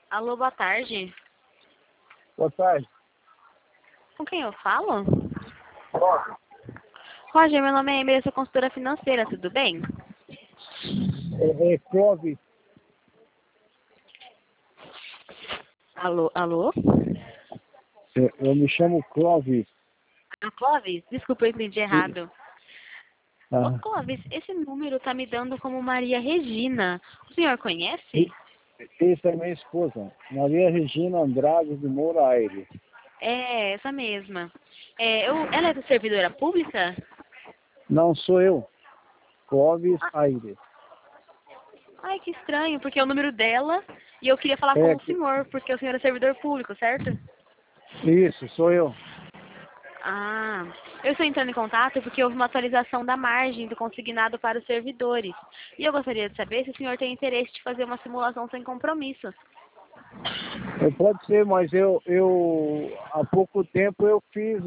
Alô, boa tarde. Boa tarde. Com quem eu falo? Roger. Roger, meu nome é Emília, eu sou consultora financeira, tudo bem? Clóvis. Alô, alô? Eu me chamo Clóvis. Ah, Clóvis? Desculpa, eu entendi errado. Ô, Ah, Clóvis, esse número tá me dando como Maria Regina. O senhor conhece? essa é minha esposa, Maria Regina Andrade de Moura Aires. É, essa mesma. Ela é da servidora pública? Não sou eu, Clóvis Aires. Ai, que estranho, porque é o número dela e eu queria falar com É, o senhor, porque o senhor é servidor público, certo? isso, sou eu. Ah, eu estou entrando em contato porque houve uma atualização da margem do consignado para os servidores. E eu gostaria de saber se o senhor tem interesse de fazer uma simulação sem compromisso. Pode ser, mas eu há pouco tempo eu fiz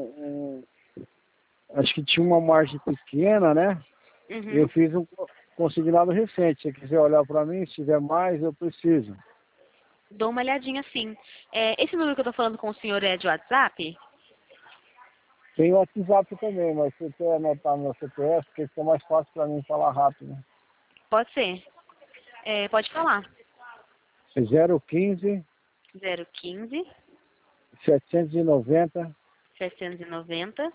acho que tinha uma margem pequena, né? Eu Uhum. fiz um consignado recente. Se quiser olhar para mim, se tiver mais, eu preciso. Dou uma olhadinha sim. Esse número que eu estou falando com o senhor é de WhatsApp? Tem o WhatsApp também, mas se você anotar meu CPF, porque fica mais fácil para mim falar rápido. Pode ser. Pode falar. É 015 015 790 790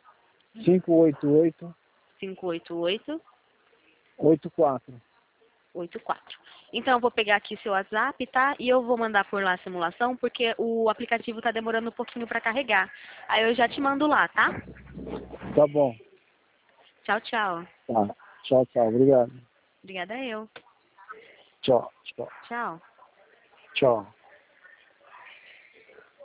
588 588 84. 84. Então, eu vou pegar aqui seu WhatsApp, tá? E eu vou mandar por lá a simulação, porque o aplicativo tá demorando um pouquinho para carregar. Aí eu já te mando lá, tá? Tá bom. Tchau, tchau. Tá. Tchau, tchau. Obrigado. Obrigada eu. Tchau, tchau, Tchau. tchau.